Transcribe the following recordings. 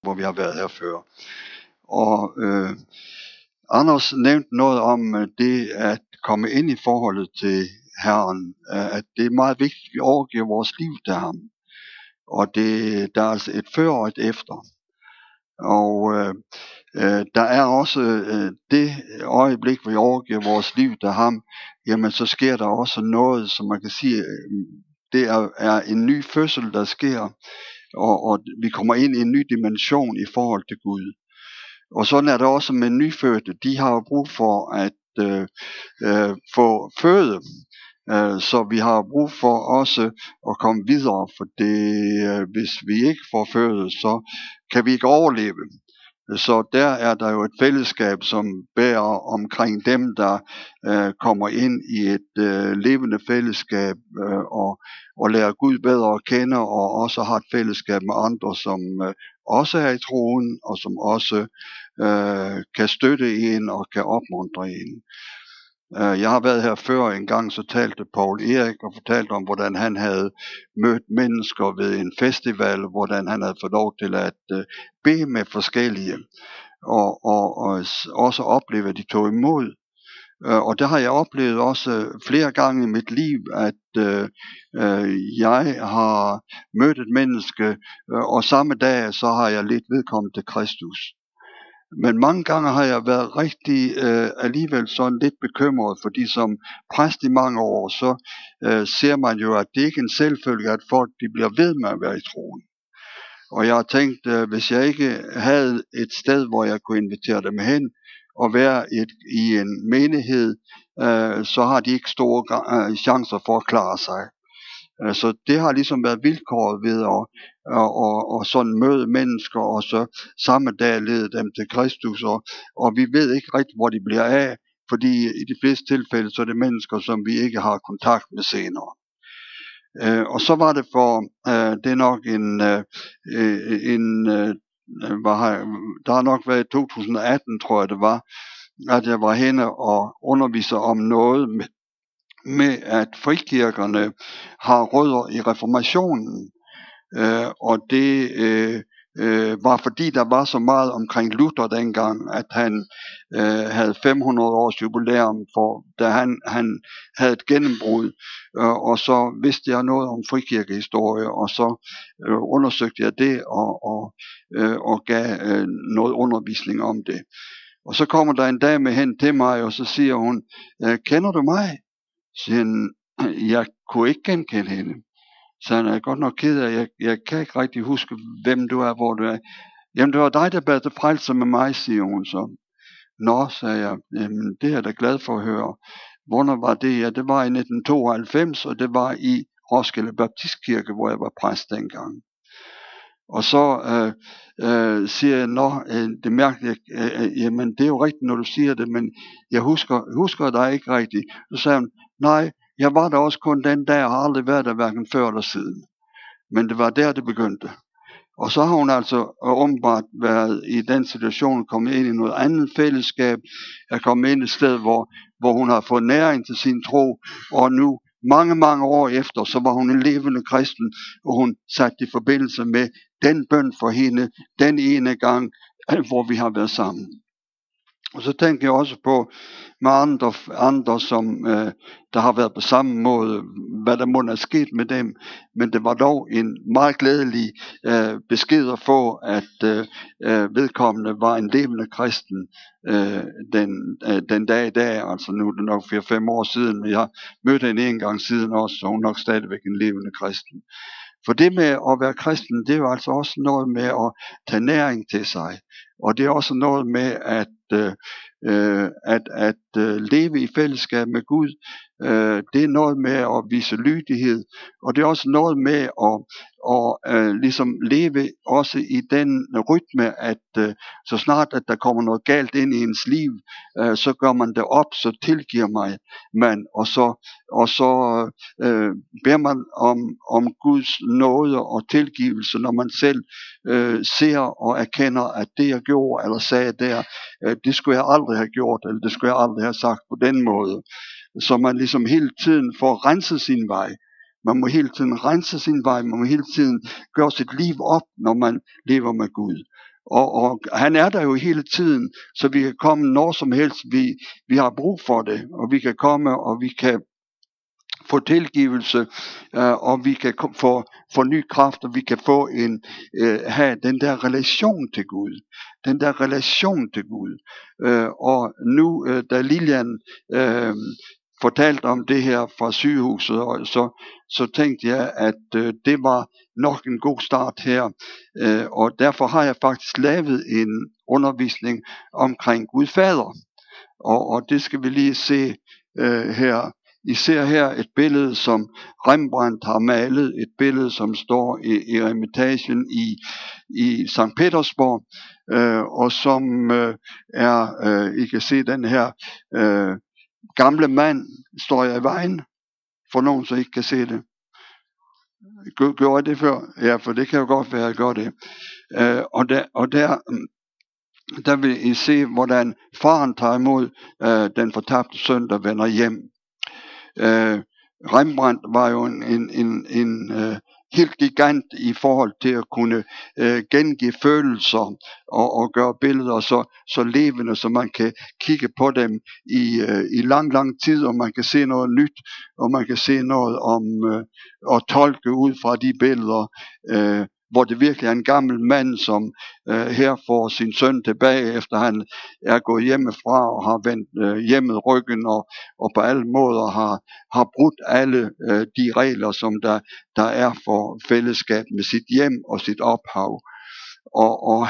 hvor vi har været her før. Og Anders nævnte noget om det at komme ind i forholdet til Herren, at det er meget vigtigt, at vi overgiver vores liv til ham. Og der er altså et før og et efter. Og der er også det øjeblik, hvor vi overgiver vores liv til ham, jamen så sker der også noget, som man kan sige, det er en ny fødsel, der sker, og vi kommer ind i en ny dimension i forhold til Gud. Og sådan er det også med nyfødte. De har jo brug for at få føde, så vi har brug for også at komme videre, for hvis vi ikke får føde, så kan vi ikke overleve. Så der er der jo et fællesskab, som bærer omkring dem, der kommer ind i et levende fællesskab og lærer Gud bedre at kende, og også har et fællesskab med andre, som også er i troen, og som også kan støtte en og kan opmuntre en. Jeg har været her før en gang, så talte Paul Erik og fortalte om, hvordan han havde mødt mennesker ved en festival, hvordan han havde fået lov til at bede med forskellige, og også opleve, at de tog imod. Og det har jeg oplevet også flere gange i mit liv, at jeg har mødt et menneske, og samme dag så har jeg lidt vedkommet til Kristus. Men mange gange har jeg været rigtig alligevel sådan lidt bekymret, fordi som præst i mange år, så ser man jo, at det ikke er en selvfølge, at folk de bliver ved med at være i troen. Og jeg har tænkt, hvis jeg ikke havde et sted, hvor jeg kunne invitere dem hen, og være i en menighed, så har de ikke store chancer for at klare sig. Så det har ligesom været vilkåret ved at sådan møde mennesker, og så samme dag lede dem til Kristus, og vi ved ikke rigtigt, hvor de bliver af, fordi i de fleste tilfælde, så er det mennesker, som vi ikke har kontakt med senere. Og så var det det er nok der har nok været 2018, tror jeg det var, at jeg var henne og underviser om noget med at frikirkerne har rødder i reformationen, og det var fordi der var så meget omkring Luther dengang, at han havde 500 års jubilæum for, da han havde et gennembrud, og så vidste jeg noget om frikirkehistorie, og så undersøgte jeg det og gav noget undervisning om det. Og så kommer der en dame hen til mig, og så siger hun, kender du mig? Så jeg kunne ikke genkende hende. Så han er godt nok ked af, jeg kan ikke rigtig huske, hvem du er, hvor du er. Jamen det var dig, der bad til frelse med mig, siger hun så. Nå, sagde jeg, jamen, det er jeg da glad for at høre. Hvornår var det? Ja, det var i 1992, og det var i Roskilde Baptistkirke, hvor jeg var præst dengang. Og så siger jeg, det mærkeligt, jamen det er jo rigtigt, når du siger det, men jeg husker dig ikke rigtigt. Så sagde hun, nej, jeg var der også kun den dag, og har aldrig været der hverken før eller siden. Men det var der, det begyndte. Og så har hun altså åbenbart været i den situation, kommet ind i noget andet fællesskab, er kommet ind et sted, hvor hun har fået næring til sin tro, og nu mange år efter, så var hun en levende kristen, og hun satte i forbindelse med den bøn for hende, den ene gang, hvor vi har været sammen. Og så tænker jeg også på med andre som der har været på samme måde, hvad der må have sket med dem, men det var dog en meget glædelig besked at få, at vedkommende var en levende kristen den dag i dag, altså nu er det nok 4-5 år siden, men jeg har mødt hende en gang siden også, så hun er nok stadigvæk en levende kristen. For det med at være kristen, det er jo altså også noget med at tage næring til sig, og det er også noget med at leve i fællesskab med Gud. Det er noget med at vise lydighed, og det er også noget med at ligesom leve også i den rytme, at så snart at der kommer noget galt ind i ens liv, så gør man det op, så tilgiver man, og så beder man om Guds nåde og tilgivelse, når man selv ser og erkender, at det jeg gjorde eller sagde der, det skulle jeg aldrig have gjort, eller det skulle jeg aldrig have sagt på den måde. Så man ligesom hele tiden får renset sin vej. Man må hele tiden rense sin vej, man må hele tiden gøre sit liv op, når man lever med Gud. Og han er der jo hele tiden, så vi kan komme når som helst, vi har brug for det, og vi kan komme, og vi kan få tilgivelse, og vi kan få ny kraft, og vi kan få have den der relation til Gud. Den der relation til Gud. Og nu, da Lilian fortalte om det her fra sygehuset, og så tænkte jeg, at det var nok en god start her. Og derfor har jeg faktisk lavet en undervisning omkring Gud Fader. Og det skal vi lige se her. I ser her et billede, som Rembrandt har malet, et billede, som står i Eremitagen i Sankt Petersborg, og som I kan se den her gamle mand, står jeg i vejen, for nogen, så ikke kan se det. Gjorde jeg det før? Ja, for det kan jo godt være, at jeg gør det. Og der vil I se, hvordan faren tager imod den fortabte søn, der vender hjem. Rembrandt var jo en helt gigant i forhold til at kunne gengive følelser og gøre billeder så levende, så man kan kigge på dem i lang tid, og man kan se noget nyt, og man kan se noget om at tolke ud fra de billeder, hvor det virkelig er en gammel mand, som her får sin søn tilbage, efter han er gået hjemmefra og har vendt hjemmet ryggen, og på alle måder har brudt alle de regler, som der er for fællesskab med sit hjem og sit ophav. Og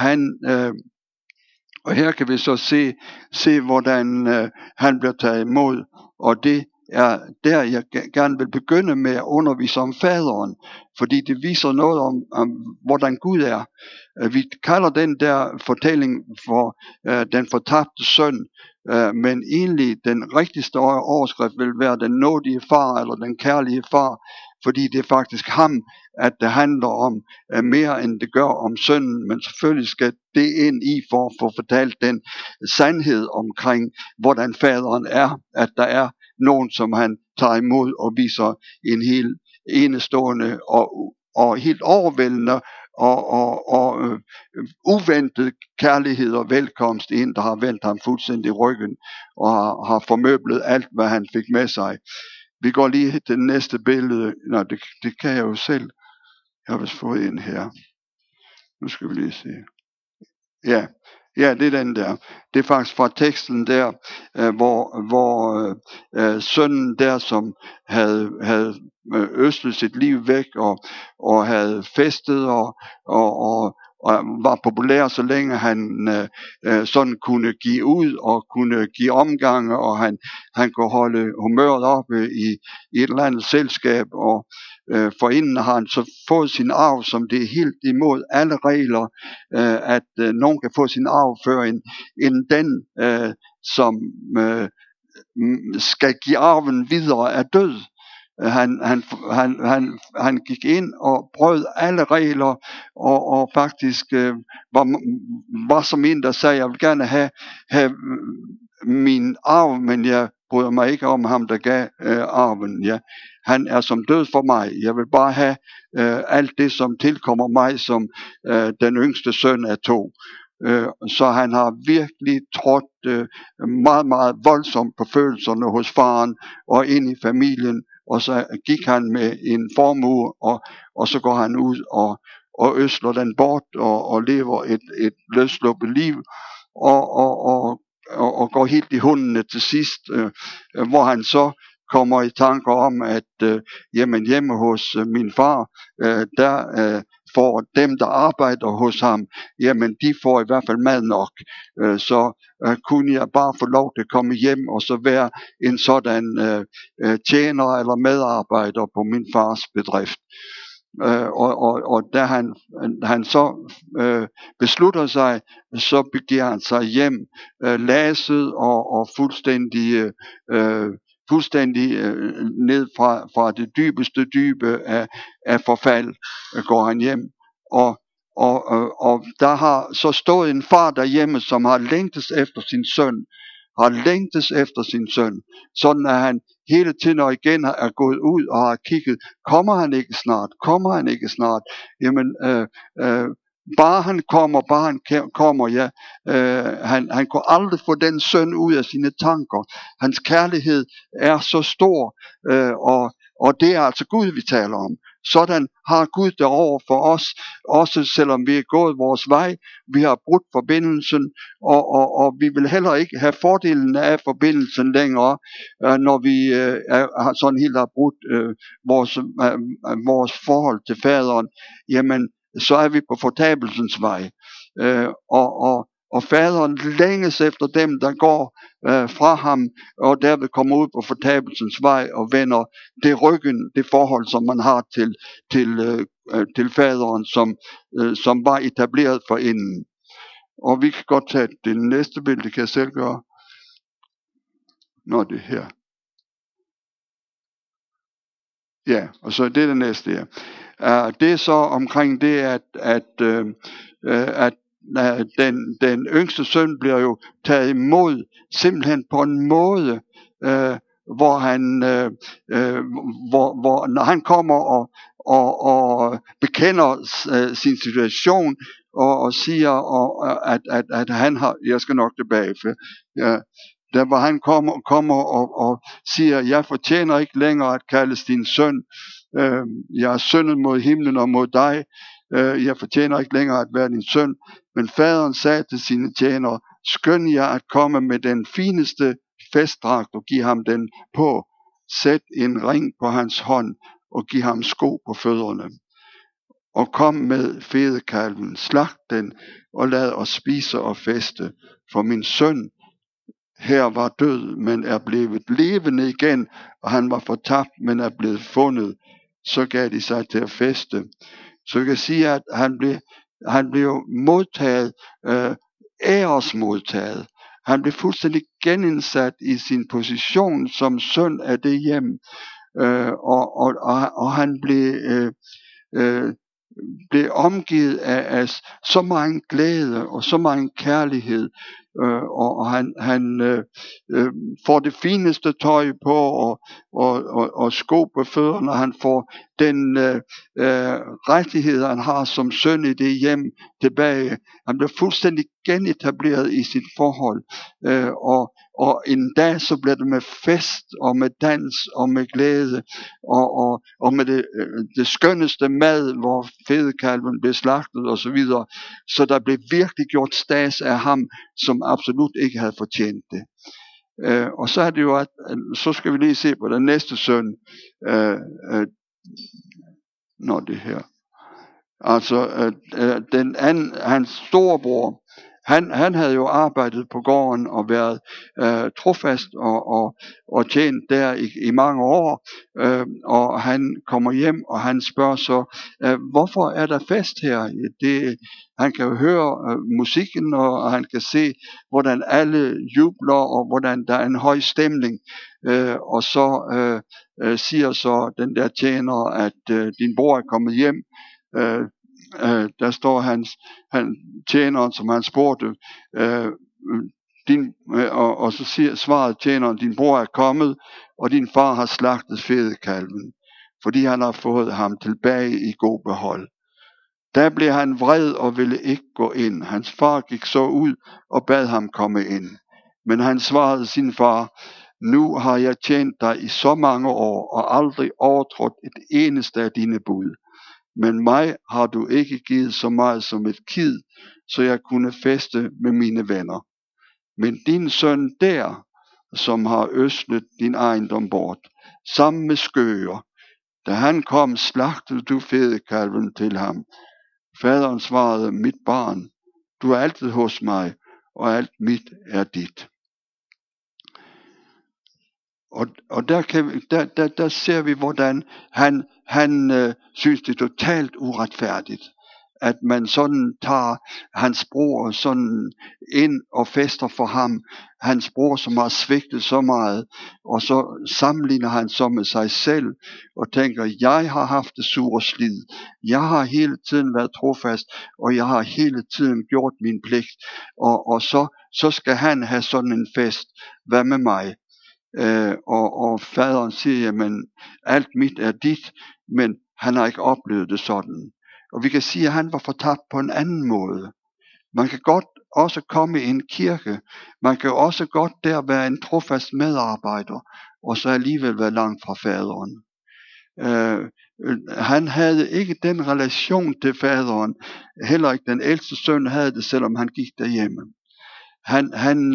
her kan vi så se hvordan han bliver taget imod, og det er der, jeg gerne vil begynde med at undervise om faderen, fordi det viser noget om hvordan Gud er. Vi kalder den der fortælling for den fortabte søn, men egentlig den rigtigste overskrift vil være den nådige far, eller den kærlige far, fordi det er faktisk ham, at det handler om mere end det gør om sønnen, men selvfølgelig skal det ind i for at få fortalt den sandhed omkring, hvordan faderen er, at der er nogen, som han tager imod og viser en helt enestående og helt overvældende og uventet kærlighed og velkomst, en der har vendt ham fuldstændig ryggen og har formøblet alt, hvad han fik med sig. Vi går lige til det næste billede. Nå, det kan jeg jo selv. Jeg har vist fået en her. Nu skal vi lige se. Ja, det er den der. Det er faktisk fra teksten der, hvor sønnen der, som havde øslet sit liv væk og havde festet og var populær, så længe han sådan kunne give ud og kunne give omgange, og han kunne holde humøret oppe i et eller andet selskab, og forinden har han så fået sin arv, som det er helt imod alle regler, at nogen kan få sin arv før end den, som skal give arven videre, er død. Han gik ind og brød alle regler, og faktisk var som en, der sagde, jeg vil gerne have min arv, men jeg bryder mig ikke om ham, der gav arven. Ja. Han er som død for mig. Jeg vil bare have alt det, som tilkommer mig som den yngste søn af to. Så han har virkelig trådt meget, meget voldsomt på følelserne hos faren og ind i familien, og så gik han med en formue, og så går han ud og øsler den bort og lever et løsluppet liv, og går helt i hundene til sidst, hvor han så kommer i tanker om, at hjemme hos min far, der får dem, der arbejder hos ham, jamen de får i hvert fald mad nok. Så kunne jeg bare få lov til at komme hjem og så være en sådan tjener eller medarbejder på min fars bedrift. Og da han så beslutter sig, så begiver han sig hjem, laset og fuldstændig ned fra det dybeste dybe af forfald, går han hjem. Og der har så stået en far derhjemme, som har længtes efter sin søn, sådan at han hele tiden og igen er gået ud og har kigget, kommer han ikke snart, jamen bare han kommer, ja. Han kunne aldrig få den søn ud af sine tanker. Hans kærlighed er så stor, og det er altså Gud, vi taler om. Sådan har Gud det over for os, også selvom vi er gået vores vej, vi har brudt forbindelsen, og vi vil heller ikke have fordelen af forbindelsen længere, når vi har sådan helt har brudt vores forhold til faderen. Jamen, så er vi på fortabelsens vej. Og faderen længes efter dem, der går fra ham, og derved kommer ud på fortabelsens vej og vender det ryggen, det forhold, som man har til faderen, som var etableret for inden. Og vi kan godt tage det næste billede, det kan jeg selv gøre. Nå, det her. Ja, og så det næste her. Det er så omkring det, at den yngste søn bliver jo taget imod simpelthen på en måde, hvor når han kommer og bekender sin situation og siger, at han har, jeg skal nok tilbage, for der hvor han kommer og siger, jeg fortjener ikke længere at kaldes din søn, jeg er syndet mod himlen og mod dig, jeg fortjener ikke længere at være din søn. Men faderen sagde til sine tjenere, skynd jer at komme med den fineste festdragt og giv ham den på, sæt en ring på hans hånd og giv ham sko på fødderne, og kom med fedekalven, slagt den og lad os spise og feste, for min søn her var død, men er blevet levende igen, og han var fortabt, men er blevet fundet. Så gav de sig til at feste. Så jeg kan sige, at han blev modtaget, æresmodtaget. Han blev fuldstændig genindsat i sin position som søn af det hjem, og han blev omgivet af så meget glæde og så meget kærlighed, og han får det fineste tøj på og sko på fødderne, og han får den rettighed, han har som søn i det hjem tilbage. Han bliver fuldstændig genetableret i sit forhold, og en dag så bliver det med fest og med dans og med glæde og med det skønneste mad, hvor fedekalven blev slagtet og så videre. Så der blev virkelig gjort stads af ham, som absolut ikke havde fortjent det. Og så er det jo, at så skal vi lige se på den næste søn, når det her. Altså den anden, hans storebror, han havde jo arbejdet på gården og været trofast og tjent der i mange år, og han kommer hjem, og han spørger så, hvorfor er der fest her? Han kan jo høre musikken, og han kan se, hvordan alle jubler, og hvordan der er en høj stemning, og så siger så den der tjener, at din bror er kommet hjem. Der står han tjeneren, som han spurgte, og så svarede tjeneren, din bror er kommet, og din far har slagtet fedekalven, fordi han har fået ham tilbage i god behold. Der blev han vred og ville ikke gå ind. Hans far gik så ud og bad ham komme ind. Men han svarede sin far, nu har jeg tjent dig i så mange år og aldrig overtrådt et eneste af dine bud. Men mig har du ikke givet så meget som et kid, så jeg kunne feste med mine venner. Men din søn der, som har øslet din ejendom bort, sammen med skøger, da han kom, slagtede du fedekalven til ham. Faderen svarede, mit barn, du er altid hos mig, og alt mit er dit. Og der ser vi, hvordan han synes det er totalt uretfærdigt, at man sådan tager hans bror sådan ind og fester for ham, hans bror, som har svigtet så meget, og så sammenligner han så med sig selv, og tænker, jeg har haft det sure slid, jeg har hele tiden været trofast, og jeg har hele tiden gjort min pligt, og så skal han have sådan en fest, hvad med mig? og faderen siger, jamen alt mit er dit, men han har ikke oplevet det sådan. Og vi kan sige, at han var fortabt på en anden måde. Man kan godt også komme i en kirke, man kan også godt der være en trofast medarbejder, og så alligevel være langt fra faderen. Han havde ikke den relation til faderen, heller ikke den ældste søn havde det, selvom han gik derhjemme. Han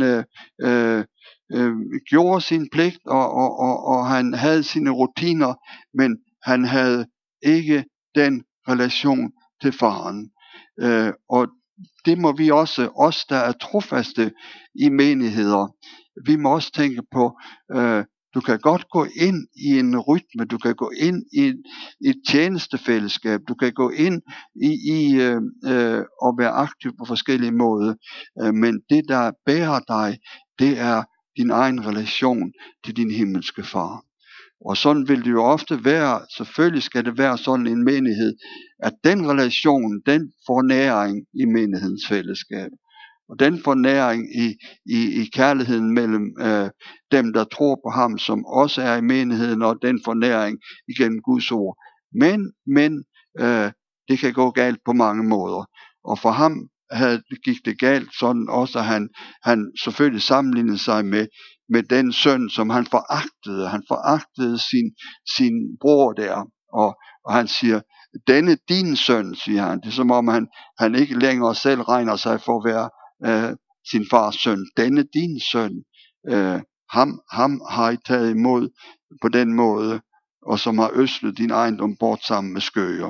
gjorde sin pligt, og han havde sine rutiner, men han havde ikke den relation til faren. Og det må vi også, os der er trofaste i menigheder, vi må også tænke på, du kan godt gå ind i en rytme, du kan gå ind i et tjenestefællesskab, du kan gå ind i at være aktiv på forskellige måder, men det der bærer dig, det er din egen relation til din himmelske far. Og sådan vil det jo ofte være, selvfølgelig skal det være sådan en menighed, at den relation, den får næring i menighedens fællesskab. Og den får næring i kærligheden mellem dem, der tror på ham, som også er i menigheden, og den får næring igennem Guds ord. Men det kan gå galt på mange måder. Og for ham gik det galt sådan også, at han selvfølgelig sammenlignede sig med den søn, som han foragtede. Han foragtede sin bror der, og han siger, denne din søn, siger han. Det er som om han ikke længere selv regner sig for at være sin fars søn. Denne din søn, ham har I taget imod på den måde, og som har øslet din ejendom bort sammen med skøger.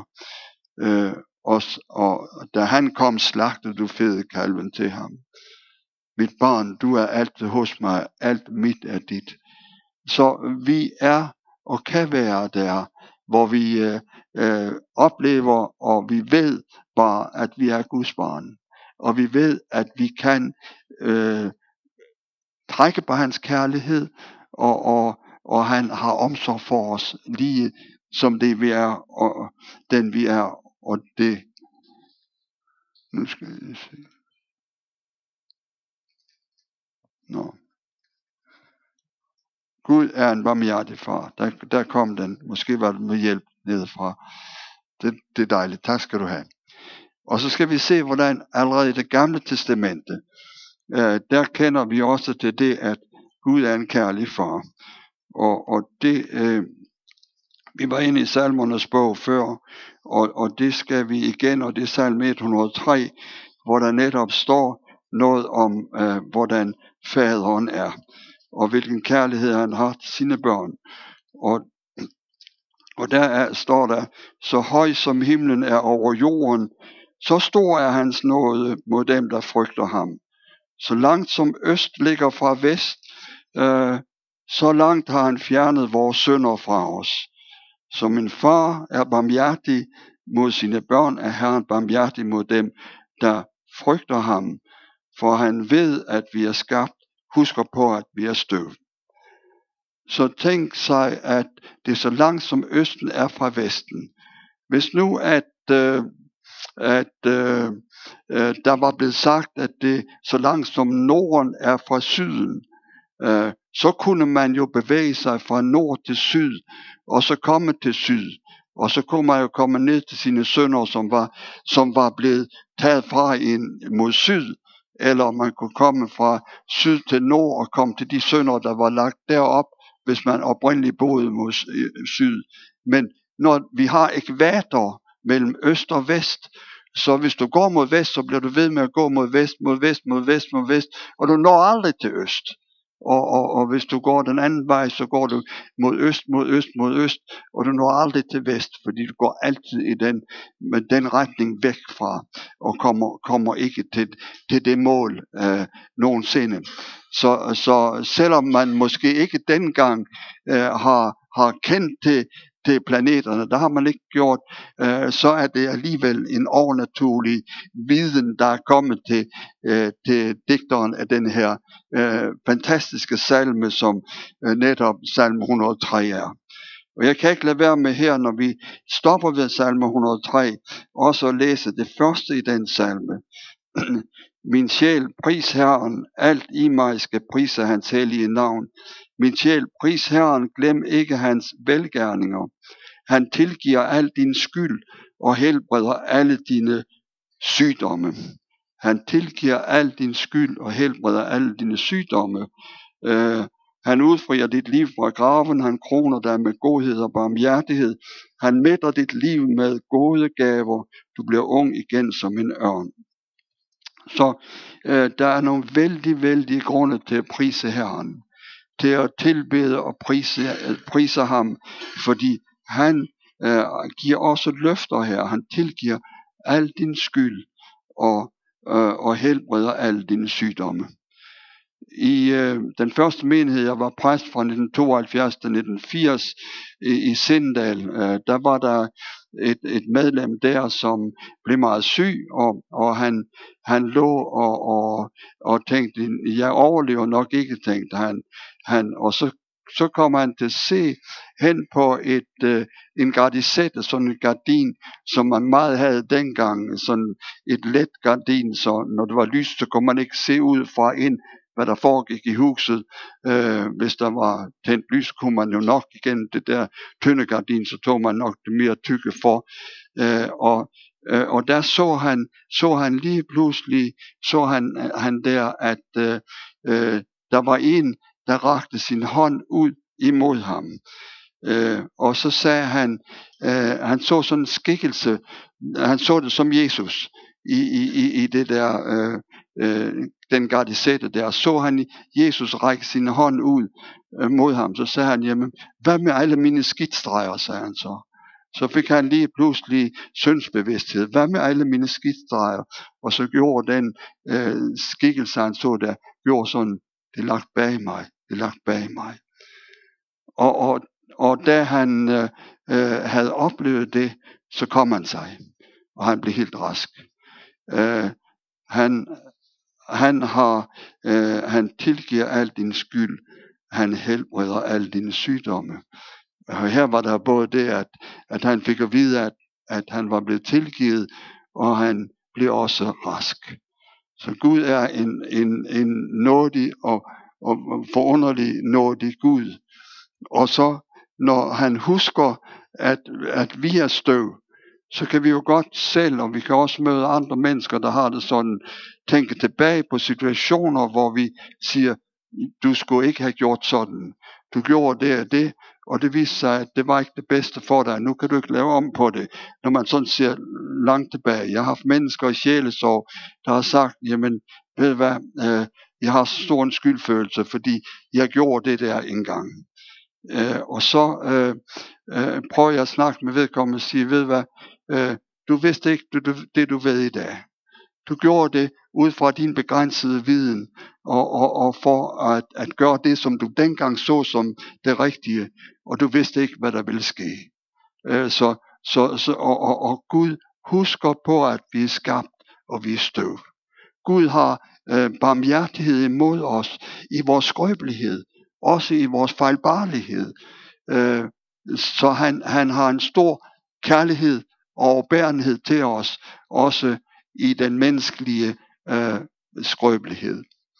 Og da han kom, slagtede du fedekalven til ham. Mit barn, du er altid hos mig, alt mit er dit. Så vi er og kan være der, hvor vi oplever, og vi ved bare, at vi er Guds barn. Og vi ved, at vi kan trække på hans kærlighed, og han har omsorg for os, lige som det vi er, og den vi er, og det. Nu skal jeg se. Nå. Gud er en barmhjertig far. Der kom den. Måske var det med hjælp nedefra. Det er dejligt. Tak skal du have. Og så skal vi se, hvordan allerede i det gamle testamente, der kender vi også til det, at Gud er en kærlig far. Og det, vi var inde i salmernes bog før, og det skal vi igen, og det er salme 103, hvor der netop står noget om, hvordan faderen er, og hvilken kærlighed han har til sine børn. Og der står der, så høj som himlen er over jorden, så stor er hans nåde mod dem, der frygter ham. Så langt som øst ligger fra vest, så langt har han fjernet vores synder fra os. Som en far er barmhjertig mod sine børn, er Herren barmhjertig mod dem, der frygter ham. For han ved, at vi er skabt, husker på, at vi er støv. Så tænk sig, at det er så langt som østen er fra vesten. Hvis nu, at der var blevet sagt, at det så langt som Norden er fra syden, så kunne man jo bevæge sig fra nord til syd, og så komme til syd. Og så kunne man jo komme ned til sine sønner, som var blevet taget fra mod syd, eller man kunne komme fra syd til nord og komme til de sønner, der var lagt derop, hvis man oprindeligt boede mod syd. Men når vi har ekvator mellem øst og vest, så hvis du går mod vest, så bliver du ved med at gå mod vest, mod vest, mod vest, mod vest, og du når aldrig til øst. Og hvis du går den anden vej, så går du mod øst, mod øst, mod øst, og du når aldrig til vest, fordi du går altid i den retning væk fra, og kommer ikke til det mål nogensinde. Så selvom man måske ikke dengang har kendt til planeterne, der har man ikke gjort, så er det alligevel en overnaturlig viden, der er kommet til digteren af den her fantastiske salme, som netop salme 103 er. Og jeg kan ikke lade være med her, når vi stopper ved salme 103, også at læse det første i den salme. Min sjæl, pris Herren, alt i mig skal prise hans hellige navn. Min sjæl, pris Herren, glem ikke hans velgerninger. Han tilgiver al din skyld og helbreder alle dine sygdomme. Han tilgiver al din skyld og helbreder alle dine sygdomme. Han udfrier dit liv fra graven, han kroner dig med godhed og barmhjertighed. Han mætter dit liv med gode gaver. Du bliver ung igen som en ørn. Så der er nogle vældig grunde til at prise Herren. Til at tilbede og prise ham, fordi han giver også løfter her. Han tilgiver al din skyld og helbreder alle dine sygdomme. I den første menighed, jeg var præst fra 1972 til 1980 i Sindal, der var der et medlem der, som blev meget syg, og han lå og tænkte, jeg overlever nok ikke, tænkte han, og så kom han til at se hen på en gardisette, sådan en gardin, som man meget havde dengang, sådan et let gardin, så når det var lyst, så kunne man ikke se ud fra ind, hvad der foregik i huset. Hvis der var tændt lys, kunne man jo nok igen det der tynde gardin, så tog man nok det mere tykke for. Og der så han lige pludselig, så han der, at der var en, der rakte sin hånd ud imod ham. Og så sagde han så sådan en skikkelse, han så det som Jesus i det der, den gardisette der, så han Jesus række sin hånd ud mod ham. Så sagde han, jamen, hvad med alle mine skidtstreger, sagde han så. Så fik han lige pludselig syndsbevidsthed. Hvad med alle mine skidtstreger? Og så gjorde den skikkelse, han så der, gjorde sådan, det er lagt bag mig, det er lagt bag mig. Og da han havde oplevet det, så kom han sig, og han blev helt rask. Han tilgiver al din skyld, han helbreder alle dine sygdomme. Og her var der både det, at han fik at vide, at han var blevet tilgivet, og han blev også rask. Så Gud er en nådig og forunderlig nådig Gud. Og så når han husker, at vi er støv, så kan vi jo godt selv, og vi kan også møde andre mennesker, der har det sådan, tænke tilbage på situationer, hvor vi siger, du skulle ikke have gjort sådan. Du gjorde det og det, og det viste sig, at det var ikke det bedste for dig. Nu kan du ikke lave om på det. Når man sådan ser langt tilbage. Jeg har haft mennesker i sjælesorg, der har sagt, jamen, ved du hvad, jeg har så stor en skyldfølelse, fordi jeg gjorde det der engang. Og så prøver jeg at snakke med vedkommende og sige, ved du hvad, du vidste ikke det du ved i dag. Du gjorde det ud fra din begrænsede viden, og for at gøre det, som du dengang så som det rigtige, og du vidste ikke, hvad der ville ske. Og Gud husker på, at vi er skabt, og vi er støv. Gud har barmhjertighed imod os i vores skrøbelighed, også i vores fejlbarlighed. Så han har en stor kærlighed og overbærenhed til os, også i den menneskelige skrøbelighed.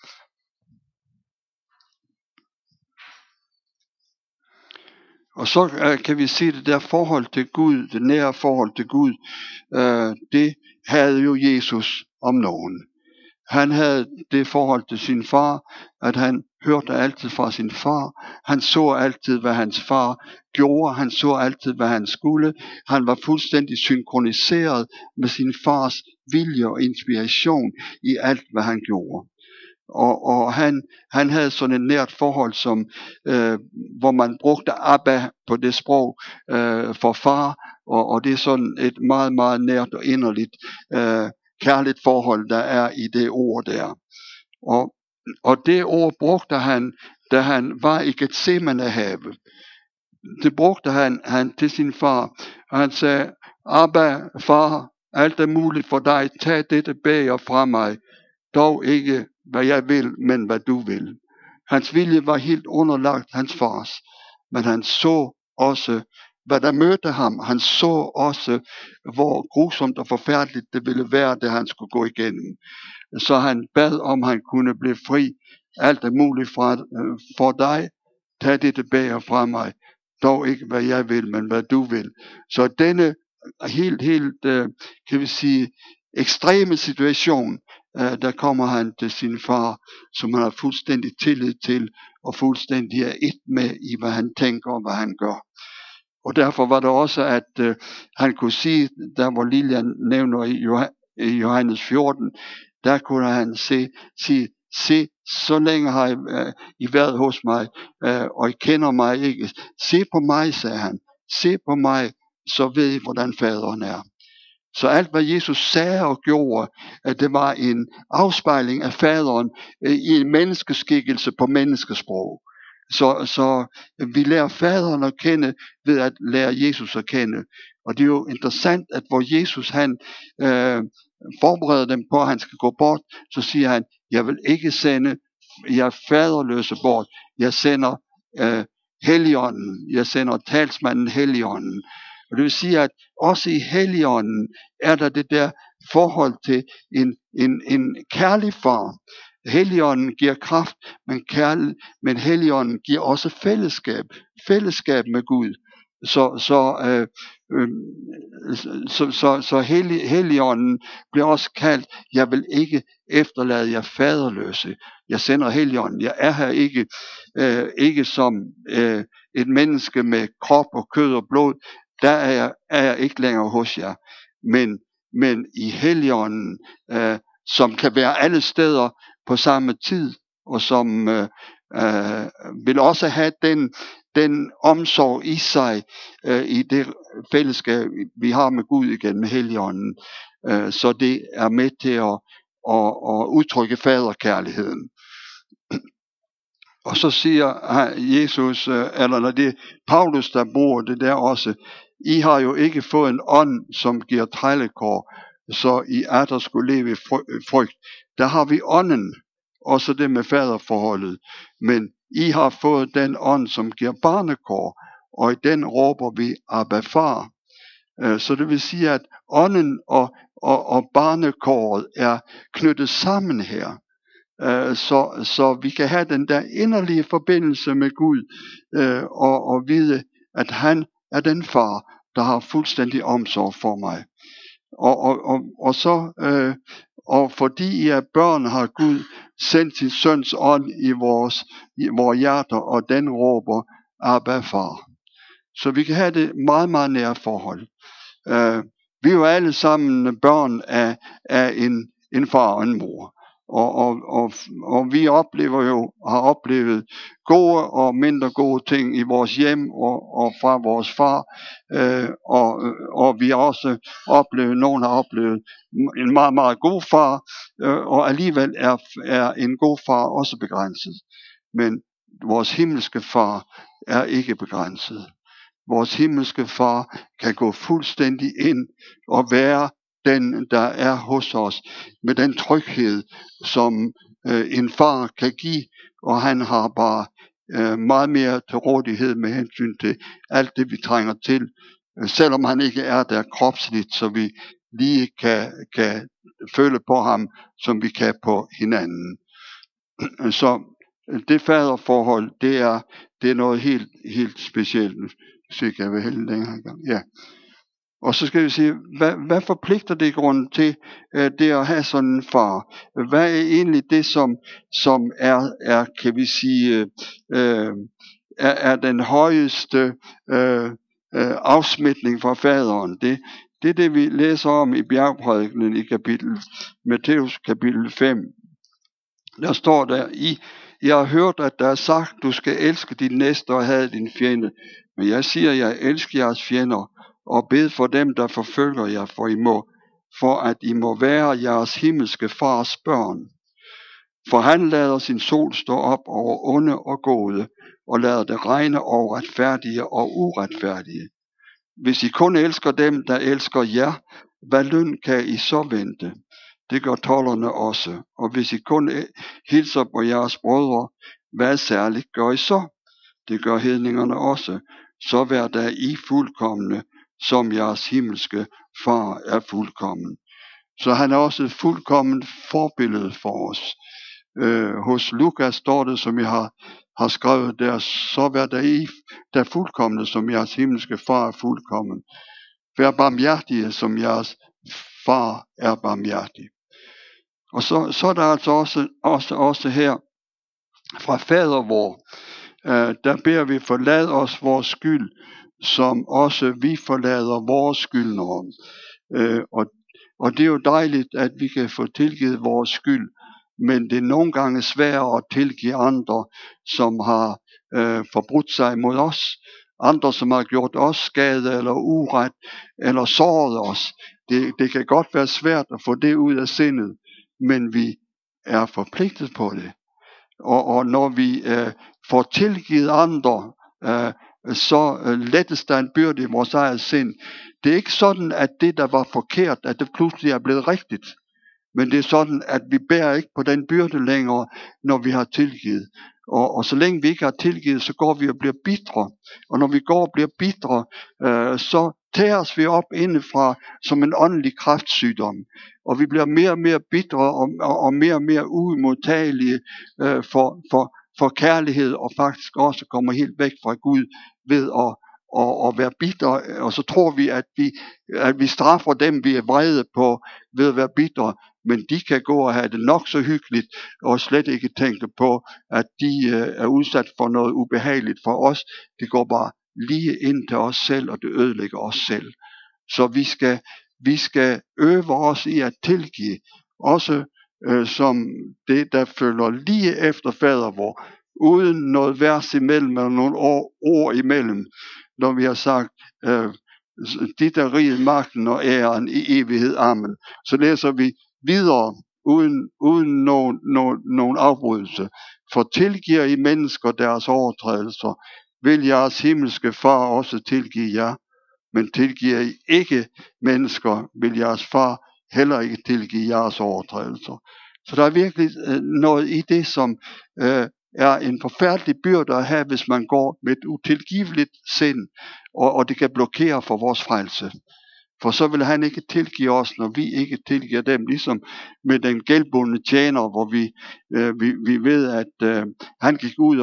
Og så kan vi se det der forhold til Gud, det nære forhold til Gud, det havde jo Jesus om nogen. Han havde det forhold til sin far, at han hørte altid fra sin far. Han så altid, hvad hans far gjorde. Han så altid, hvad han skulle. Han var fuldstændig synkroniseret med sin fars vilje og inspiration i alt, hvad han gjorde. Og han havde sådan et nært forhold, som hvor man brugte Abba på det sprog for far, og det er sådan et meget, meget nært og inderligt kærligt forhold, der er i det ord der. Og det ord brugte han, da han var i Gethsemane-havet. Det brugte han til sin far. Og han sagde, Abba, far, alt er muligt for dig. Tag dette bæger fra mig. Dog ikke, hvad jeg vil, men hvad du vil. Hans vilje var helt underlagt hans fars. Men han så også hvad der mødte ham. Han så også, hvor grusomt og forfærdeligt det ville være, det han skulle gå igennem. Så han bad om, han kunne blive fri. Alt er muligt for dig. Tag det tilbage fra mig. Dog ikke, hvad jeg vil, men hvad du vil. Så denne helt, kan vi sige, ekstreme situation, der kommer han til sin far, som han har fuldstændig tillid til, og fuldstændig er et med i, hvad han tænker og hvad han gør. Og derfor var det også, at han kunne sige, der hvor Lilian nævner i Johannes 14, der kunne han sige, se, så længe har I været hos mig, og I kender mig ikke. Se på mig, sagde han. Se på mig, så ved I, hvordan faderen er. Så alt, hvad Jesus sagde og gjorde, at det var en afspejling af faderen i en menneskeskikkelse på menneskesprog. Så vi lærer faderen at kende ved at lære Jesus at kende. Og det er jo interessant, at hvor Jesus han forbereder dem på, at han skal gå bort, så siger han, jeg vil ikke sende jer faderløse bort. Jeg sender Helligånden. Jeg sender talsmanden Helligånden. Og det vil sige, at også i Helligånden er der det der forhold til en kærlig far. Helligånden giver kraft, men Helligånden giver også fællesskab med Gud. Så Helligånden bliver også kaldt, jeg vil ikke efterlade jer faderløse. Jeg sender Helligånden. Jeg er her ikke som et menneske med krop og kød og blod. Der er jeg ikke længere hos jer. Men i Helligånden, som kan være alle steder på samme tid, og som vil også have den omsorg i sig, i det fællesskab, vi har med Gud igen, med Helligånden. Så det er med til at udtrykke faderkærligheden. Og så siger Jesus, eller når det er Paulus, der bruger det der også, I har jo ikke fået en ånd, som giver trælekår, så I der skulle leve i frygt. Der har vi ånden, også det med faderforholdet. Men I har fået den ånd, som giver barnekår, og i den råber vi Abba far. Så det vil sige, at ånden og barnekåret er knyttet sammen her. Så vi kan have den der inderlige forbindelse med Gud, og vide, at han er den far, der har fuldstændig omsorg for mig. Og fordi I er børn, har Gud sendt sin søns ånd i vores hjerter, og den råber Abba far. Så vi kan have det meget, meget nære forhold. Vi er jo alle sammen børn af en far og en mor. Og vi har oplevet gode og mindre gode ting i vores hjem og fra vores far, og vi har også oplevet, nogen har oplevet en meget, meget god far, og alligevel er en god far også begrænset. Men vores himmelske far er ikke begrænset. Vores himmelske far kan gå fuldstændig ind og være den, der er hos os, med den tryghed, som en far kan give, og han har bare meget mere til rådighed med hensyn til alt det, vi trænger til, selvom han ikke er der kropsligt, så vi lige kan føle på ham, som vi kan på hinanden. Så det faderforhold, det er noget helt specielt. Så jeg vil hælde længere gang. Ja. Og så skal vi sige, hvad forpligter det i grunden til det at have sådan en far? Hvad er egentlig det, som er kan vi sige, er den højeste afsmitning fra faderen? Det er det, vi læser om i bjergprædikenen i Matthæus kapitel 5. Der står der, jeg har hørt, at der er sagt, du skal elske din næste og hade din fjende. Men jeg siger, jeg elsker jeres fjender, og bed for dem, der forfølger jer, for at I må være jeres himmelske fars børn. For han lader sin sol stå op over onde og gode, og lader det regne over retfærdige og uretfærdige. Hvis I kun elsker dem, der elsker jer, hvad løn kan I så vente? Det gør tolderne også. Og hvis I kun hilser på jeres brødre, hvad særligt gør I så? Det gør hedningerne også. så vær der I fuldkomne, som jeres himmelske far er fuldkommen. Så han er også et fuldkomment forbillede for os. Hos Lukas står det, som jeg har skrevet der, så vær der I der fuldkomne, som jeres himmelske far er fuldkommen. Vær barmhjertige, som jeres far er barmhjertig. Og så er der altså også her fra fader vor, der beder vi forlad os vores skyld, som også vi forlader vores skyldnere. Og det er jo dejligt, at vi kan få tilgivet vores skyld, men det er nogle gange sværere at tilgive andre, som har forbrudt sig mod os. Andre, som har gjort os skade eller uret, eller såret os. Det kan godt være svært at få det ud af sindet, men vi er forpligtet på det. Og når vi får tilgivet andre, så lettes der en byrde i vores eget sind. Det er ikke sådan, at det, der var forkert, at det pludselig er blevet rigtigt. Men det er sådan, at vi bærer ikke på den byrde længere, når vi har tilgivet. Og så længe vi ikke har tilgivet, så går vi og bliver bitre. Og når vi går og bliver bitre, så tæres vi op indefra som en åndelig kræftsygdom. Og vi bliver mere og mere bitre og mere uimodtagelige for kærlighed, og faktisk også kommer helt væk fra Gud ved at være bitre. Og så tror vi, at vi straffer dem, vi er vrede på, ved at være bitre. Men de kan gå og have det nok så hyggeligt, og slet ikke tænke på, at de er udsat for noget ubehageligt for os. Det går bare lige ind til os selv, og det ødelægger os selv. Så vi skal øve os i at tilgive, også som det, der følger lige efter fader vor, uden noget vers imellem, eller nogle ord imellem, når vi har sagt, dit er riget, magten og æren i evighed, amen. Så læser vi videre, uden nogen afbrydelse. For tilgiver I mennesker deres overtrædelser, vil jeres himmelske far også tilgive jer. Men tilgiver I ikke mennesker, vil jeres far heller ikke tilgive jeres overtrædelser. Så der er virkelig noget i det, som er en forfærdelig byrde at have, hvis man går med et utilgiveligt sind, og det kan blokere for vores frelse. For så vil han ikke tilgive os, når vi ikke tilgiver dem, ligesom med den gældbundne tjener, hvor vi ved, at han gik ud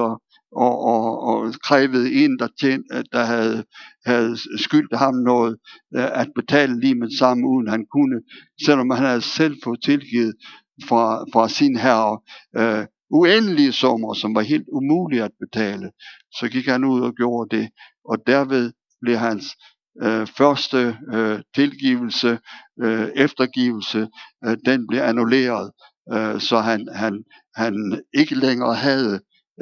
og krævede en, der havde skyldt ham noget, at betale lige med det samme, uden han kunne, selvom han havde selv fået tilgivet fra sin herre uendelige summer, som var helt umulige at betale. Så gik han ud og gjorde det, og derved blev hans første tilgivelse, eftergivelse, den blev annulleret, så han ikke længere havde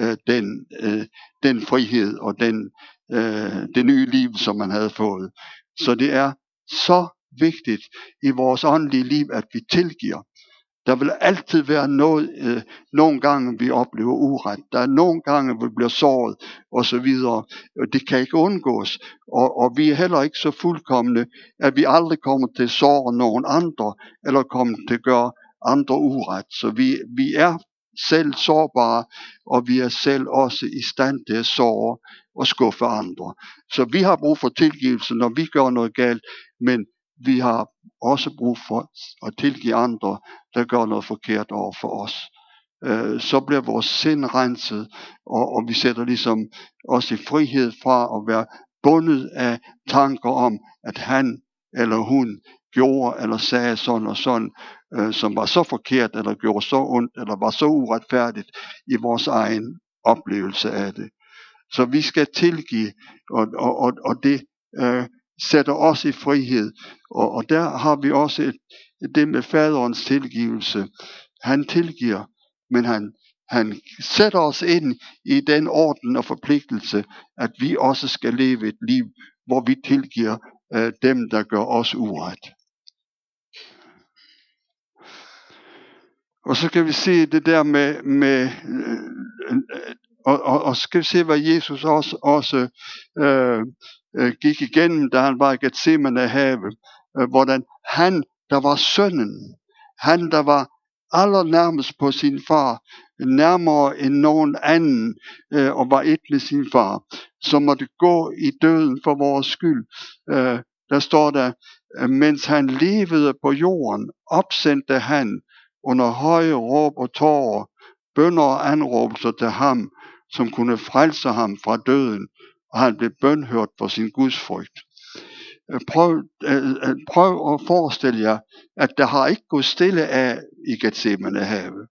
den frihed og det nye liv, som man havde fået. Så det er så vigtigt i vores åndelige liv, at vi tilgiver. Der vil altid være noget, nogle gange vi oplever uret, der er nogle gange vi bliver såret osv. Det kan ikke undgås, og vi er heller ikke så fuldkomne, at vi aldrig kommer til at såre nogen andre, eller kommer til at gøre andre uret. Så vi er selv sårbare, og vi er selv også i stand til at såre og skuffe andre. Så vi har brug for tilgivelse, når vi gør noget galt, men vi har også brug for at tilgive andre, der gør noget forkert over for os. Så bliver vores sind renset, og vi sætter ligesom os i frihed fra at være bundet af tanker om, at han eller hun gjorde eller sagde sådan og sådan, som var så forkert, eller gjorde så ondt, eller var så uretfærdigt i vores egen oplevelse af det. Så vi skal tilgive, og det sætter os i frihed. Og der har vi også det med faderens tilgivelse. Han tilgiver, men han sætter os ind i den orden og forpligtelse, at vi også skal leve et liv, hvor vi tilgiver dem, der gør os uret. Og så kan vi se det der med og skal vi se, hvad Jesus også gik igennem, da han var i Getsemane have, hvordan han, der var sønnen, han, der var allernærmest på sin far, nærmere end nogen anden, og var et med sin far, som måtte gå i døden for vores skyld. Der står der, mens han levede på jorden, opsendte han under høje råb og tårer, bønner og anråbelser til ham, som kunne frelse ham fra døden, og han blev bønhørt for sin gudsfrygt. Prøv at forestille jer, at der har ikke gået stille af i Getsemane have.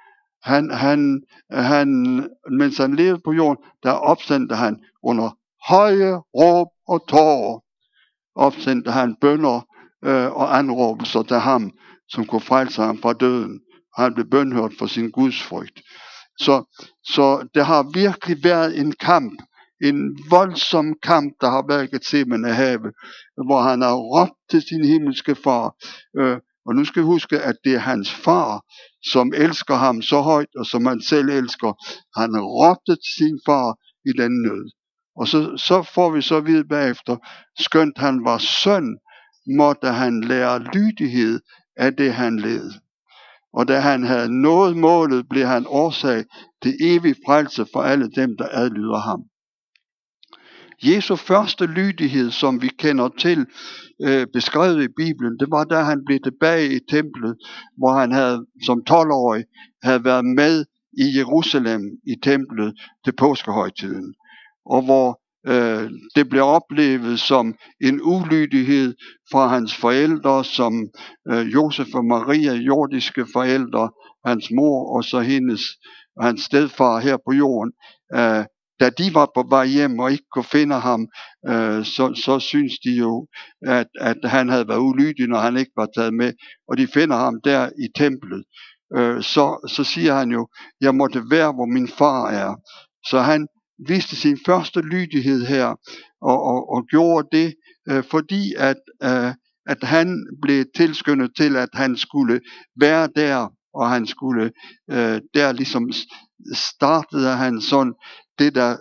Mens han levede på jorden, der opsendte han under høje råb og tårer, opsendte han bønner og anråbelser til ham, som kunne frelse ham fra døden. Han blev bønhørt for sin gudsfrygt. Så det har virkelig været en kamp, en voldsom kamp, der har været i Getsemane have, hvor han har råbt til sin himmelske far. Og nu skal vi huske, at det er hans far, som elsker ham så højt, og som han selv elsker. Han råbte til sin far i den nød. Og så får vi så vide bagefter, skønt han var søn, måtte han lære lydighed af det, han led. Og da han havde nået målet, blev han årsag til evig frelse for alle dem, der adlyder ham. Jesu første lydighed, som vi kender til beskrevet i Bibelen, det var da han blev tilbage i templet, hvor han havde som 12-årig havde været med i Jerusalem i templet til påskehøjtiden, og hvor det blev oplevet som en ulydighed fra hans forældre, som Josef og Maria, jordiske forældre, hans mor og så hans stedfar her på jorden. Da de var på vej hjem og ikke kunne finde ham, så synes de jo, at han havde været ulydig, når han ikke var taget med. Og de finder ham der i templet. Så siger han jo, jeg måtte være, hvor min far er. Så han viste sin første lydighed her, og gjorde det, fordi at han blev tilskyndet til, at han skulle være der, og han skulle der ligesom startede han sådan, det der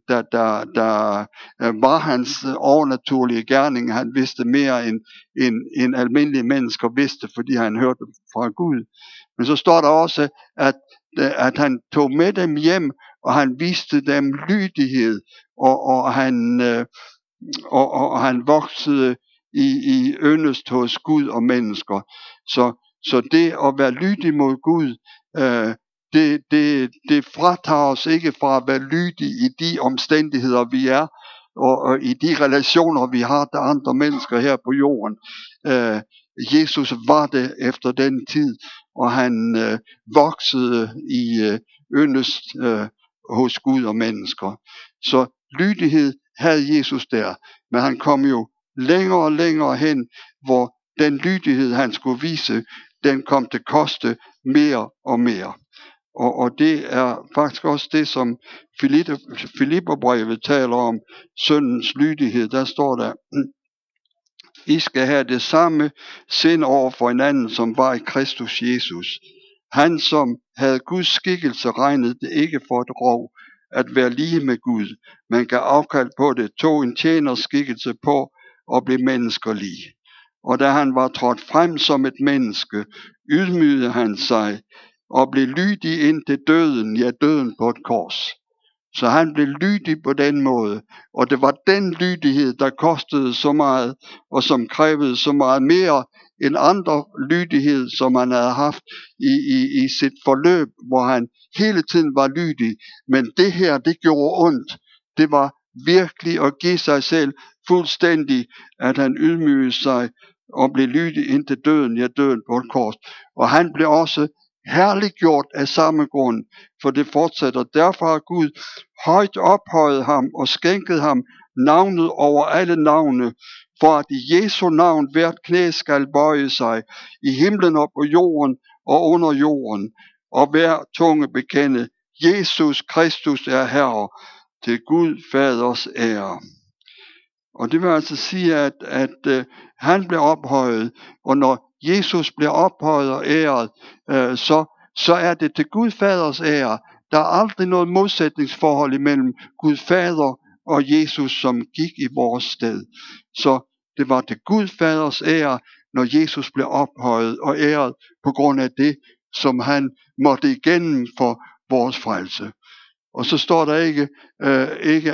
var hans overnaturlige gerning. Han vidste mere end almindelige mennesker vidste, fordi han hørte fra Gud. Men så står der også, at han tog med dem hjem, og han viste dem lydighed, og han voksede i yndest hos Gud og mennesker. Så det at være lydig mod Gud, det fratager os ikke fra at være lydige i de omstændigheder, vi er, og i de relationer, vi har til andre mennesker her på jorden. Jesus var det efter den tid, og han voksede i yndest hos Gud og mennesker. Så lydighed havde Jesus der, men han kom jo længere og længere hen, hvor den lydighed, han skulle vise, den kom til at koste mere og mere. Og det er faktisk også det, som Filipperbrevet taler om, syndens lydighed. Der står der, I skal have det samme sind over for hinanden, som var i Kristus Jesus. Han, som havde Guds skikkelse, regnede det ikke for et rov at være lige med Gud, men gav afkald på det, tog en tjeners skikkelse på og blev menneskerlig. Og da han var trådt frem som et menneske, ydmygede han sig og blev lydig indtil døden, ja, døden på et kors. Så han blev lydig på den måde, og det var den lydighed, der kostede så meget, og som krævede så meget mere end andre lydighed, som han havde haft i sit forløb, hvor han hele tiden var lydig. Men det her, det gjorde ondt. Det var virkelig at give sig selv fuldstændig, at han ydmygede sig og blev lydig indtil døden, ja, døden på et kors. Og han blev også herliggjort af samme grund, for det fortsætter. Derfor har Gud højt ophøjet ham og skænket ham navnet over alle navne, for at i Jesu navn hvert knæ skal bøje sig, i himlen og på jorden og under jorden, og hver tunge bekende, Jesus Kristus er Herre, til Gud Faders ære. Og det vil altså sige, at han blev ophøjet, og når Jesus bliver ophøjet og æret, så er det til Gud Faders ære. Der er aldrig noget modsætningsforhold imellem Gud Fader og Jesus, som gik i vores sted. Så det var til Gud Faders ære, når Jesus blev ophøjet og æret på grund af det, som han måtte igennem for vores frelse. Og så står der ikke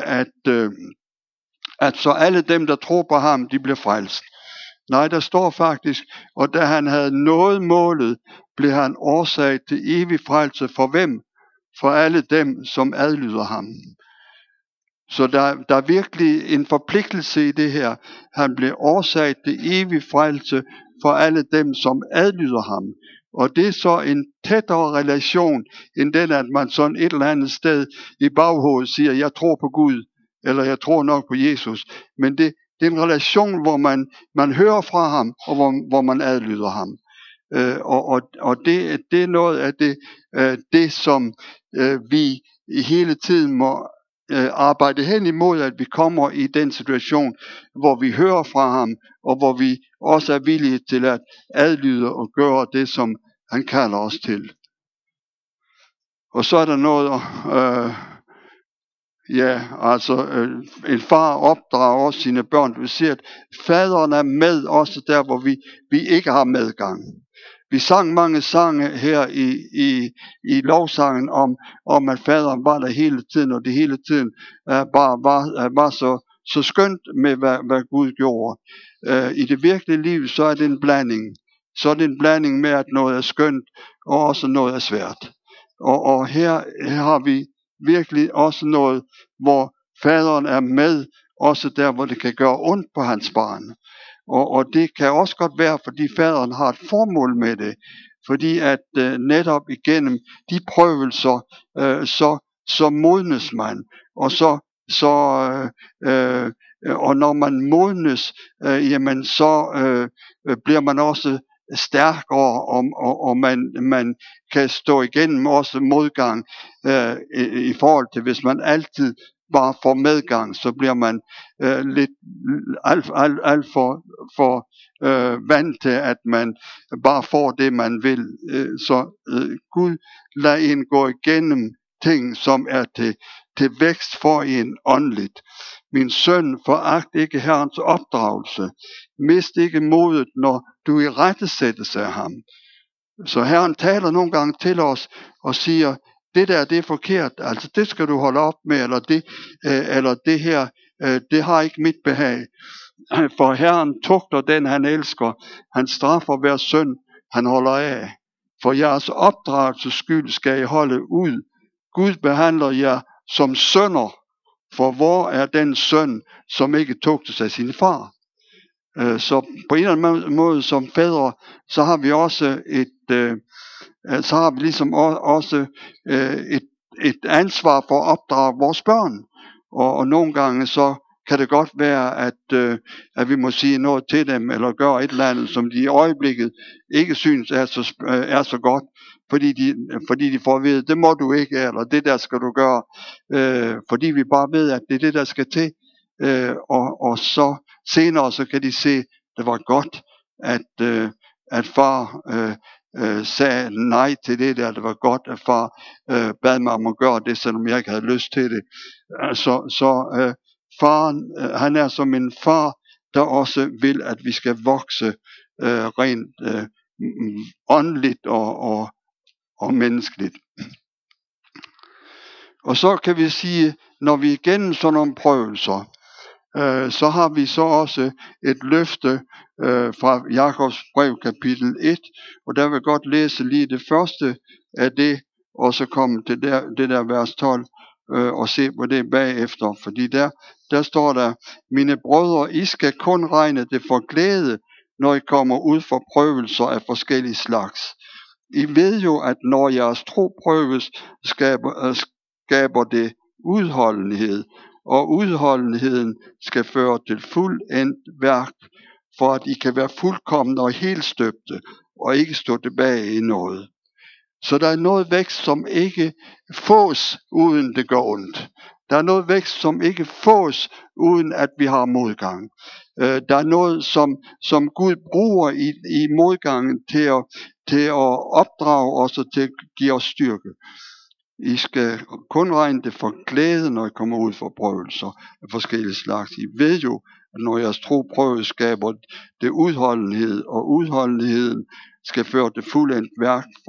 at så alle dem, der tror på ham, de bliver frelst. Nej, der står faktisk, og da han havde nået målet, blev han årsag til evig frelse. For hvem? For alle dem, som adlyder ham. Så der er virkelig en forpligtelse i det her. Han blev årsag til evig frelse for alle dem, som adlyder ham. Og det er så en tættere relation, end den, at man sådan et eller andet sted i baghovedet siger, jeg tror på Gud, eller jeg tror nok på Jesus. Men det er en relation, hvor man hører fra ham, og hvor man adlyder ham. Og det er noget af det som vi hele tiden må arbejde hen imod, at vi kommer i den situation, hvor vi hører fra ham, og hvor vi også er villige til at adlyde og gøre det, som han kalder os til. Og så er der noget, en far opdrager også sine børn. Det vil sige, at faderen er med også der, hvor vi ikke har medgang. Vi sang mange sange her i lovsangen om at faderen var der hele tiden, og det hele tiden var så skønt med, hvad Gud gjorde. I det virkelige liv, så er det en blanding. Så er det en blanding med, at noget er skønt, og også noget er svært. Og her har vi virkelig også noget, hvor faderen er med, også der, hvor det kan gøre ondt på hans barn. Og det kan også godt være, fordi faderen har et formål med det. Fordi at netop igennem de prøvelser, så modnes man. Og når man modnes, jamen så bliver man også stærkere, og man kan stå igennem også modgang i forhold til, hvis man altid bare får medgang, så bliver man lidt alt for vant til, at man bare får det, man vil. Så Gud lader en gå igennem ting, som er til vækst for en åndeligt. Min søn, foragt ikke Herrens opdragelse. Mist ikke modet, når du irettesættes af ham. Så Herren taler nogle gange til os og siger, det der, det er forkert, altså det skal du holde op med, eller det her, det har ikke mit behag. For Herren tugter den, han elsker. Han straffer hver synd, han holder af. For jeres opdragelses skyld skal I holde ud. Gud behandler jer som sønner, for hvor er den søn, som ikke tugtes af sin far? Så på en eller anden måde som fædre, så har vi også et ansvar for at opdrage vores børn. Og nogle gange så kan det godt være, at vi må sige noget til dem, eller gøre et eller andet, som de i øjeblikket ikke synes er så godt, fordi de får at vide, det må du ikke, eller det der skal du gøre, fordi vi bare ved, at det er det, der skal til. Og så senere så kan de se, det var godt, at far sagde nej til det der. Det var godt, at far bad mig om at gøre det, selvom jeg ikke havde lyst til det. Så faren, han er som en far, der også vil, at vi skal vokse rent åndeligt og menneskeligt. Og så kan vi sige, når vi igennem sådan nogle prøvelser, så har vi så også et løfte fra Jakobs brev kapitel 1, og der vil jeg godt læse lige det første af det, og så komme til det der vers 12 og se på det bagefter, fordi der står der, mine brødre, I skal kun regne det for glæde, når I kommer ud for prøvelser af forskellige slags. I ved jo, at når jeres tro prøves, skaber det udholdenhed, og udholdenheden skal føre til fuldendt værk, for at I kan være fuldkomne og helt støbte, og ikke stå tilbage i noget. Så der er noget vækst, som ikke fås, uden det går ondt. Der er noget vækst, som ikke fås, uden at vi har modgang. Der er noget, som Gud bruger i modgangen til at opdrage os og til at give os styrke. I skal kun regne det for glæde, når I kommer ud for prøvelser af forskellige slags. I ved jo, at når jeres tro prøves, skaber det udholdenhed, og udholdenheden skal føre til fuldendt værk, for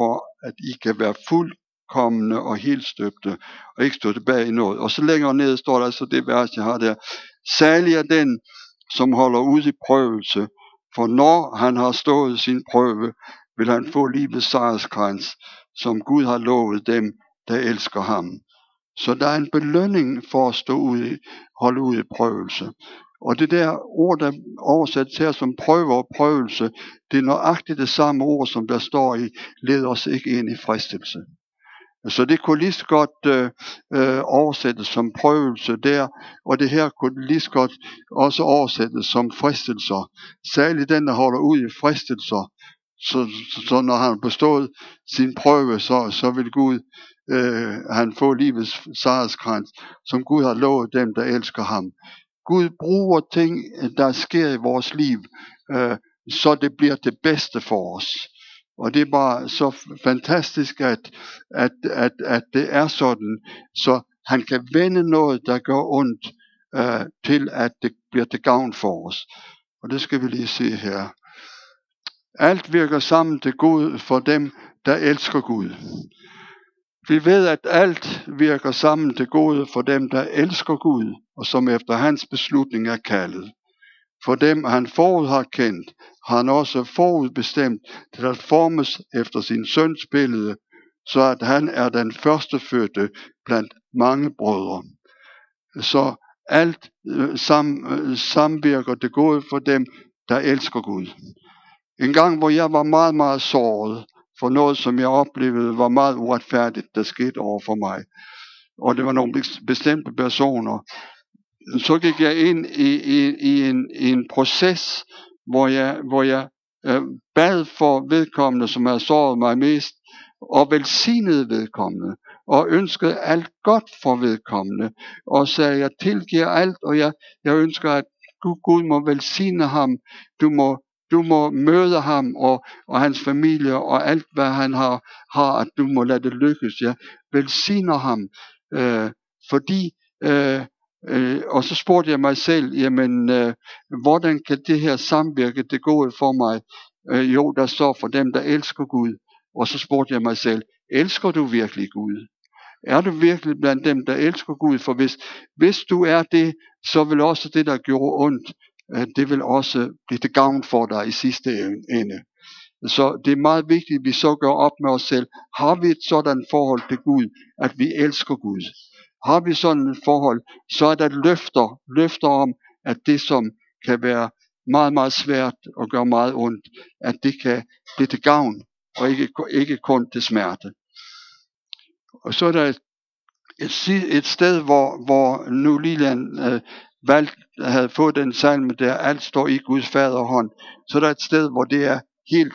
at I kan være fuldkomne og helt støbte, og ikke stå tilbage i noget. Og så længere nede står der altså det vers, jeg har der. Salig er den, som holder ud i prøvelse, for når han har stået sin prøve, vil han få livets sejrskrans, som Gud har lovet dem, der elsker ham. Så der er en belønning for at holde ud i prøvelse. Og det der ord, der oversættes her som prøve og prøvelse, det er nøjagtigt det samme ord, som der står i, led os ikke ind i fristelse. Så det kunne lige så godt oversættes som prøvelse der, og det her kunne lige så godt også oversættes som fristelser. Særligt den, der holder ud i fristelser, så når han har bestået sin prøve, så vil Gud han få livets sejrskrans, som Gud har lovet dem, der elsker ham. Gud bruger ting, der sker i vores liv, så det bliver det bedste for os. Og det er bare så fantastisk, at det er sådan, så han kan vende noget, der gør ondt, til at det bliver til gavn for os. Og det skal vi lige se her. Alt virker sammen til Gud for dem, der elsker Gud. Vi ved, at alt virker sammen til gode for dem, der elsker Gud, og som efter hans beslutning er kaldet. For dem, han forud har kendt, har han også forudbestemt til at formes efter sin søns billede, så at han er den førstefødte blandt mange brødre. Så alt samvirker det gode for dem, der elsker Gud. En gang, hvor jeg var meget, meget såret for noget, som jeg oplevede var meget uretfærdigt, der skete over for mig, og det var nogle bestemte personer, så gik jeg ind i en proces, hvor jeg bad for vedkommende, som havde såret mig mest, og velsignede vedkommende, og ønskede alt godt for vedkommende, og sagde, jeg tilgiver alt, og jeg ønsker, at Gud må velsigne ham, du må møde ham og hans familie, og alt hvad han har, at du må lade det lykkes. Jeg velsigner ham, fordi og så spurgte jeg mig selv, jamen, hvordan kan det her samvirke det gode for mig? Jo, der står for dem, der elsker Gud. Og så spurgte jeg mig selv, elsker du virkelig Gud? Er du virkelig blandt dem, der elsker Gud? For hvis du er det, så vil også det, der gjorde ondt, det vil også blive til gavn for dig i sidste ende. Så det er meget vigtigt, at vi så gør op med os selv. Har vi et sådan forhold til Gud, at vi elsker Gud? Har vi sådan et forhold, så er der løfter om, at det, som kan være meget, meget svært og gøre meget ondt, at det kan blive til gavn, og ikke kun til smerte. Og så er der et sted, hvor nu Lilian havde fået den salme der, alt står i Guds faderhånd. Så er der et sted, hvor det er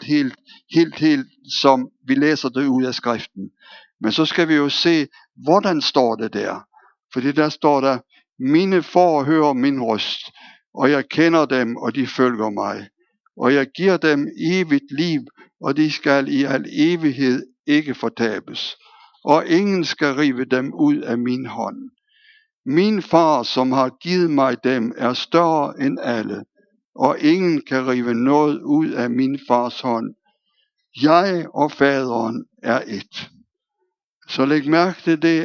helt, som vi læser det ud af skriften. Men så skal vi jo se, hvordan står det der. Fordi der står der, mine får hører min røst, og jeg kender dem, og de følger mig. Og jeg giver dem evigt liv, og de skal i al evighed ikke fortabes. Og ingen skal rive dem ud af min hånd. Min far, som har givet mig dem, er større end alle, og ingen kan rive noget ud af min fars hånd. Jeg og faderen er et. Så læg mærke til det,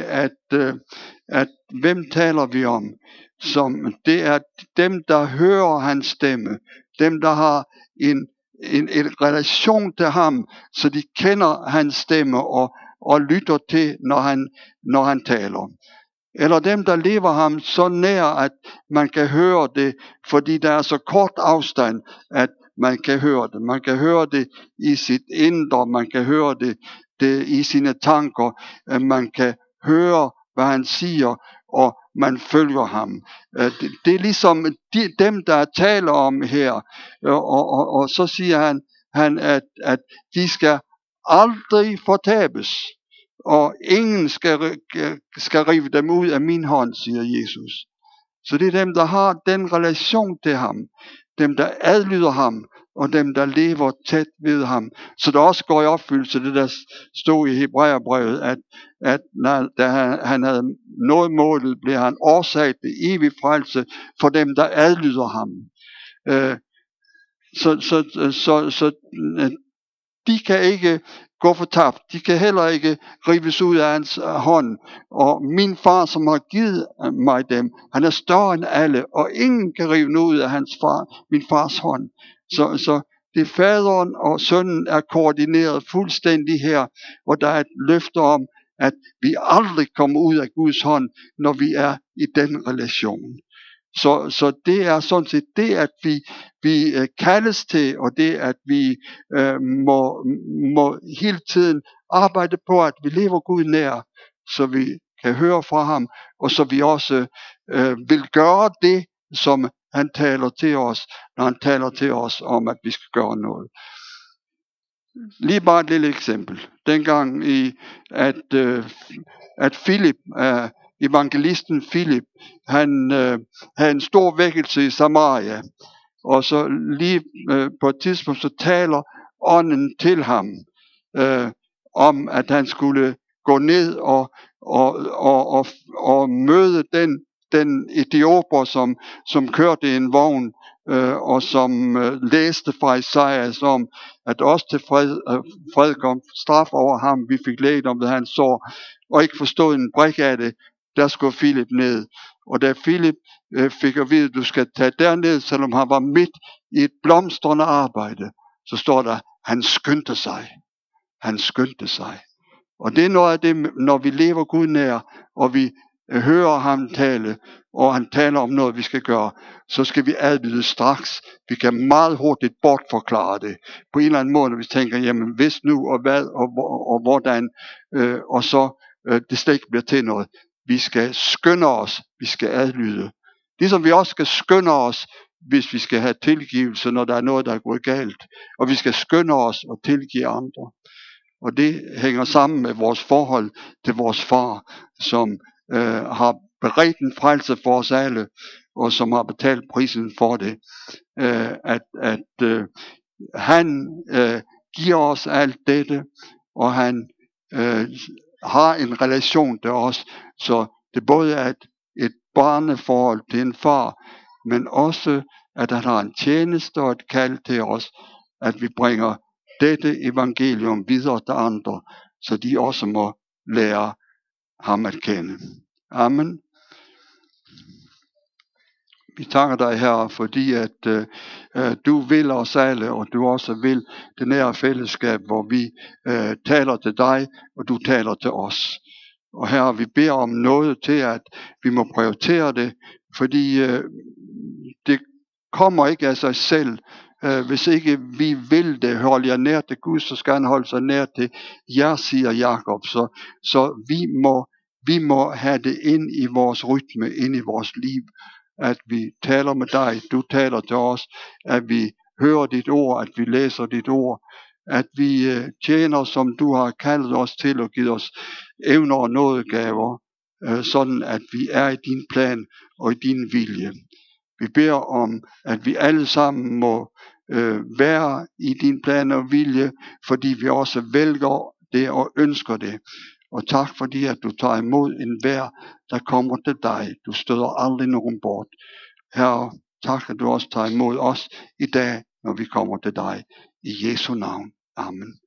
at hvem taler vi om? Som det er dem, der hører hans stemme, dem, der har en relation til ham, så de kender hans stemme og lytter til, når han taler. Eller dem, der lever ham så nær, at man kan høre det, fordi der er så kort afstand, at man kan høre det. Man kan høre det i sit indre, man kan høre det i sine tanker, man kan høre, hvad han siger, og man følger ham. Det er ligesom dem, der taler om her, og så siger han at de skal aldrig fortabes, og ingen skal rive dem ud af min hånd, siger Jesus. Så det er dem, der har den relation til ham, dem, der adlyder ham, og dem, der lever tæt ved ham. Så der også går i opfyldelse det, der stod i Hebræerbrevet, at da han havde nået målet, blev han årsag til evig frelse for dem, der adlyder ham. Så de kan ikke gå fortabt. De kan heller ikke rives ud af hans hånd. Og min far, som har givet mig dem, han er større end alle, og ingen kan rive noget ud af min fars hånd. Så det faderen og sønnen er koordineret fuldstændig her, hvor der er et løfte om, at vi aldrig kommer ud af Guds hånd, når vi er i den relation. Så det er sådan set det, at vi kaldes til, og det, at vi må hele tiden arbejde på, at vi lever Gud nær, så vi kan høre fra ham, og så vi også vil gøre det, som han taler til os, når han taler til os om, at vi skal gøre noget. Lige bare et lille eksempel. Dengang at Filip, evangelisten Filip, han havde en stor vækkelse i Samaria, og så lige på et tidspunkt så taler ånden til ham om, at han skulle gå ned og møde den etioper, som kørte i en vogn, og som læste fra Isaias om, at også til fred kom straf over ham. Vi fik læst om det, han så, og ikke forstod en brik af det. Der skulle Filip ned. Og da Filip fik at vide, at du skal tage derned, selvom han var midt i et blomstrende arbejde, så står der, han skyndte sig. Han skyndte sig. Og det er noget af det, når vi lever Gud nær, og vi hører ham tale, og han taler om noget, vi skal gøre, så skal vi adlyde straks. Vi kan meget hurtigt bortforklare det på en eller anden måde, når vi tænker, jamen hvis nu, og hvad, og hvordan, og så det slet ikke bliver til noget. Vi skal skynde os, vi skal adlyde. Ligesom vi også skal skynde os, hvis vi skal have tilgivelse, når der er noget, der er gået galt. Og vi skal skynde os og tilgive andre. Og det hænger sammen med vores forhold til vores far, som har beredt en frelse for os alle, og som har betalt prisen for det. Han giver os alt dette, og han har en relation til os, så det både er et barneforhold til en far, men også at han har en tjeneste og et kald til os, at vi bringer dette evangelium videre til andre, så de også må lære ham at kende. Amen. Vi takker dig, Herre, fordi at du vil os alle, og du også vil det nære fællesskab, hvor vi taler til dig, og du taler til os. Og Herre, vi beder om noget til, at vi må prioritere det, fordi det kommer ikke af sig selv. Hvis ikke vi vil det, holde jer nær til Gud, så skal han holde sig nær til jer, siger Jakob. Så vi må have det ind i vores rytme, ind i vores liv, at vi taler med dig, du taler til os, at vi hører dit ord, at vi læser dit ord, at vi tjener, som du har kaldet os til og givet os evner og nådegaver, sådan at vi er i din plan og i din vilje. Vi beder om, at vi alle sammen må være i din plan og vilje, fordi vi også vælger det og ønsker det. Og tak fordi, at du tager imod enhver, der kommer til dig. Du støder aldrig nogen bort. Herre, tak, at du også tager imod os i dag, når vi kommer til dig. I Jesu navn. Amen.